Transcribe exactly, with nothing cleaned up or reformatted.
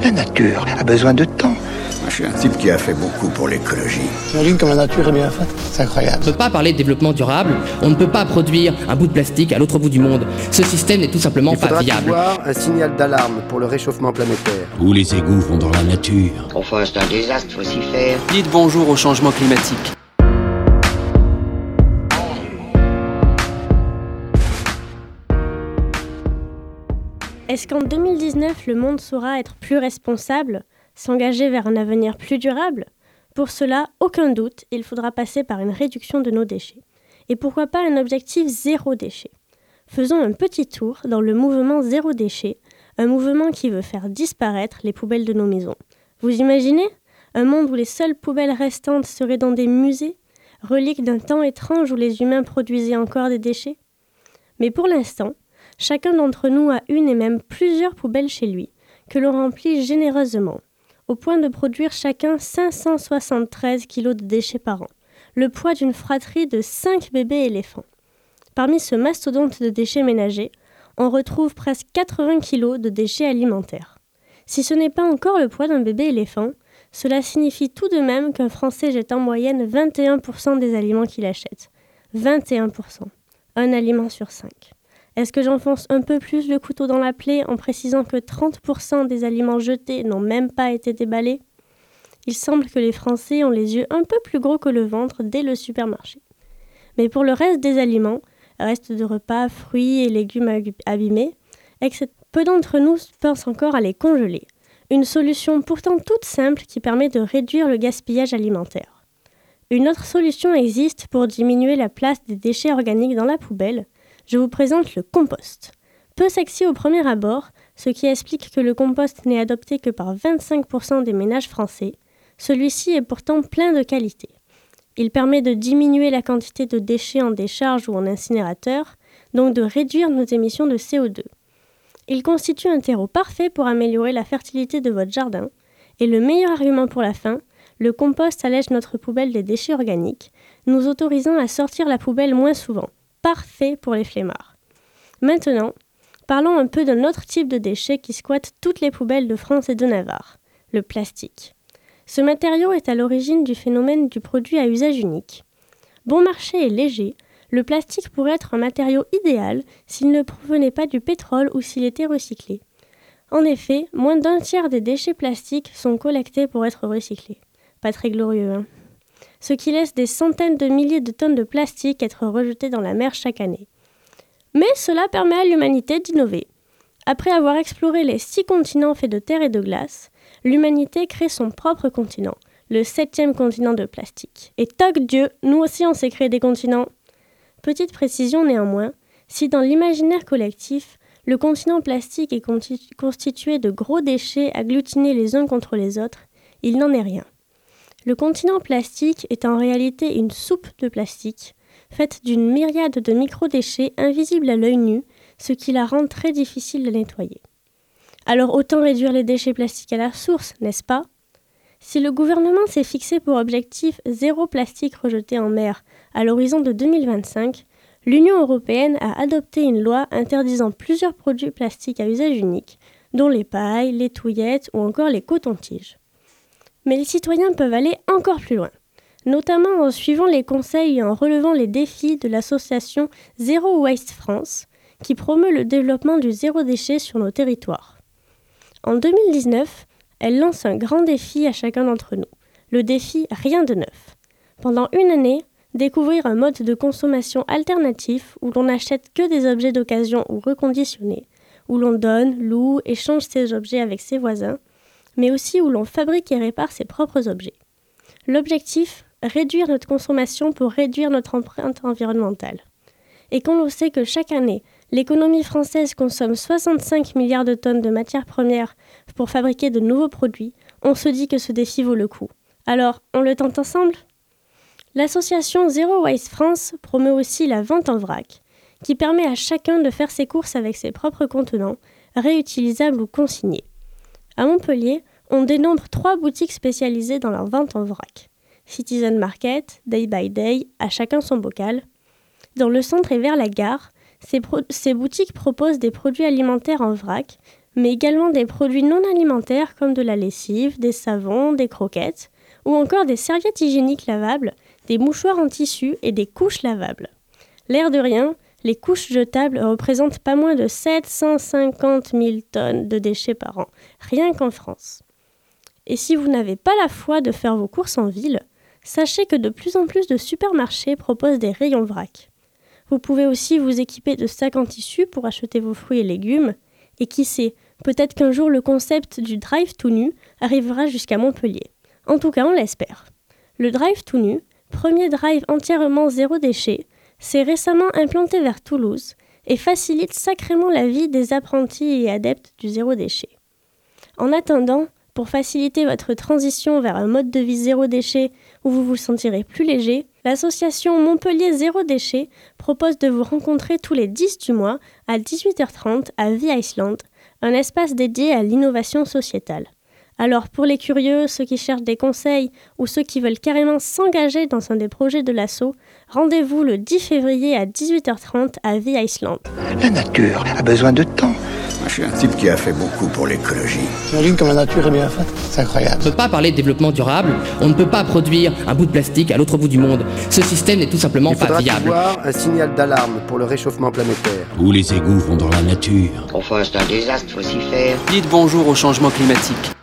La nature a besoin de temps. Je suis un type qui a fait beaucoup pour l'écologie. J'imagine comme la nature est bien faite. C'est incroyable. On ne peut pas parler de développement durable, on ne peut pas produire un bout de plastique à l'autre bout du monde. Ce système n'est tout simplement pas viable. Il faudra avoir un signal d'alarme pour le réchauffement planétaire. Où les égouts vont dans la nature. Enfin, c'est un désastre, faut s'y faire. Dites bonjour au changement climatique. Est-ce qu'en deux mille dix-neuf, le monde saura être plus responsable, s'engager vers un avenir plus durable ? Pour cela, aucun doute, il faudra passer par une réduction de nos déchets. Et pourquoi pas un objectif zéro déchet ? Faisons un petit tour dans le mouvement zéro déchet, un mouvement qui veut faire disparaître les poubelles de nos maisons. Vous imaginez ? Un monde où les seules poubelles restantes seraient dans des musées, reliques d'un temps étrange où les humains produisaient encore des déchets ? Mais pour l'instant, chacun d'entre nous a une et même plusieurs poubelles chez lui, que l'on remplit généreusement, au point de produire chacun cinq cent soixante-treize kilos de déchets par an, le poids d'une fratrie de cinq bébés éléphants. Parmi ce mastodonte de déchets ménagers, on retrouve presque quatre-vingts kilos de déchets alimentaires. Si ce n'est pas encore le poids d'un bébé éléphant, cela signifie tout de même qu'un Français jette en moyenne vingt et un pour cent des aliments qu'il achète. vingt et un pour cent. Un aliment sur cinq. Est-ce que j'enfonce un peu plus le couteau dans la plaie en précisant que trente pour cent des aliments jetés n'ont même pas été déballés ? Il semble que les Français ont les yeux un peu plus gros que le ventre dès le supermarché. Mais pour le reste des aliments, restes de repas, fruits et légumes abîmés, et cetera, peu d'entre nous pensent encore à les congeler. Une solution pourtant toute simple qui permet de réduire le gaspillage alimentaire. Une autre solution existe pour diminuer la place des déchets organiques dans la poubelle. Je vous présente le compost. Peu sexy au premier abord, ce qui explique que le compost n'est adopté que par vingt-cinq pour cent des ménages français. Celui-ci est pourtant plein de qualités. Il permet de diminuer la quantité de déchets en décharge ou en incinérateur, donc de réduire nos émissions de C O deux. Il constitue un terreau parfait pour améliorer la fertilité de votre jardin. Et le meilleur argument pour la fin, le compost allège notre poubelle des déchets organiques, nous autorisant à sortir la poubelle moins souvent. Parfait pour les flemmards. Maintenant, parlons un peu d'un autre type de déchet qui squatte toutes les poubelles de France et de Navarre, le plastique. Ce matériau est à l'origine du phénomène du produit à usage unique. Bon marché et léger, le plastique pourrait être un matériau idéal s'il ne provenait pas du pétrole ou s'il était recyclé. En effet, moins d'un tiers des déchets plastiques sont collectés pour être recyclés. Pas très glorieux, hein ? Ce qui laisse des centaines de milliers de tonnes de plastique être rejetées dans la mer chaque année. Mais cela permet à l'humanité d'innover. Après avoir exploré les six continents faits de terre et de glace, l'humanité crée son propre continent, le septième continent de plastique. Et toc Dieu, nous aussi on s'est créé des continents. Petite précision néanmoins, si dans l'imaginaire collectif, le continent plastique est constitué de gros déchets agglutinés les uns contre les autres, il n'en est rien. Le continent plastique est en réalité une soupe de plastique, faite d'une myriade de microdéchets invisibles à l'œil nu, ce qui la rend très difficile à nettoyer. Alors autant réduire les déchets plastiques à la source, n'est-ce pas ? Si le gouvernement s'est fixé pour objectif zéro plastique rejeté en mer à l'horizon de deux mille vingt-cinq, l'Union européenne a adopté une loi interdisant plusieurs produits plastiques à usage unique, dont les pailles, les touillettes ou encore les cotons-tiges. Mais les citoyens peuvent aller encore plus loin, notamment en suivant les conseils et en relevant les défis de l'association Zero Waste France, qui promeut le développement du zéro déchet sur nos territoires. En deux mille dix-neuf, elle lance un grand défi à chacun d'entre nous, le défi Rien de neuf. Pendant une année, découvrir un mode de consommation alternatif où l'on n'achète que des objets d'occasion ou reconditionnés, où l'on donne, loue, échange ses objets avec ses voisins, mais aussi où l'on fabrique et répare ses propres objets. L'objectif, réduire notre consommation pour réduire notre empreinte environnementale. Et quand l'on sait que chaque année, l'économie française consomme soixante-cinq milliards de tonnes de matières premières pour fabriquer de nouveaux produits, on se dit que ce défi vaut le coup. Alors, on le tente ensemble ? L'association Zero Waste France promeut aussi la vente en vrac, qui permet à chacun de faire ses courses avec ses propres contenants, réutilisables ou consignés. À Montpellier, on dénombre trois boutiques spécialisées dans leur vente en vrac. Citizen Market, Day by Day, à chacun son bocal. Dans le centre et vers la gare, ces, pro- ces boutiques proposent des produits alimentaires en vrac, mais également des produits non alimentaires comme de la lessive, des savons, des croquettes, ou encore des serviettes hygiéniques lavables, des mouchoirs en tissu et des couches lavables. L'air de rien, les couches jetables représentent pas moins de sept cent cinquante mille tonnes de déchets par an, rien qu'en France. Et si vous n'avez pas la foi de faire vos courses en ville, sachez que de plus en plus de supermarchés proposent des rayons vrac. Vous pouvez aussi vous équiper de sacs en tissu pour acheter vos fruits et légumes. Et qui sait, peut-être qu'un jour le concept du drive tout nu arrivera jusqu'à Montpellier. En tout cas, on l'espère. Le drive tout nu, premier drive entièrement zéro déchet, s'est récemment implanté vers Toulouse et facilite sacrément la vie des apprentis et adeptes du zéro déchet. En attendant, pour faciliter votre transition vers un mode de vie zéro déchet où vous vous sentirez plus léger, l'association Montpellier Zéro Déchet propose de vous rencontrer tous les dix du mois à dix-huit heures trente à The Iceland, un espace dédié à l'innovation sociétale. Alors pour les curieux, ceux qui cherchent des conseils ou ceux qui veulent carrément s'engager dans un des projets de l'asso, rendez-vous le dix février à dix-huit heures trente à The Iceland. La nature a besoin de temps. Je suis un type qui a fait beaucoup pour l'écologie. T'imagines comme la nature est bien faite? C'est incroyable. On ne peut pas parler de développement durable, on ne peut pas produire un bout de plastique à l'autre bout du monde. Ce système n'est tout simplement Il pas faudra viable. voir un signal d'alarme pour le réchauffement planétaire. Tous les égouts vont dans la nature. Au fond, c'est un désastre, faut s'y faire. Dites bonjour au changement climatique.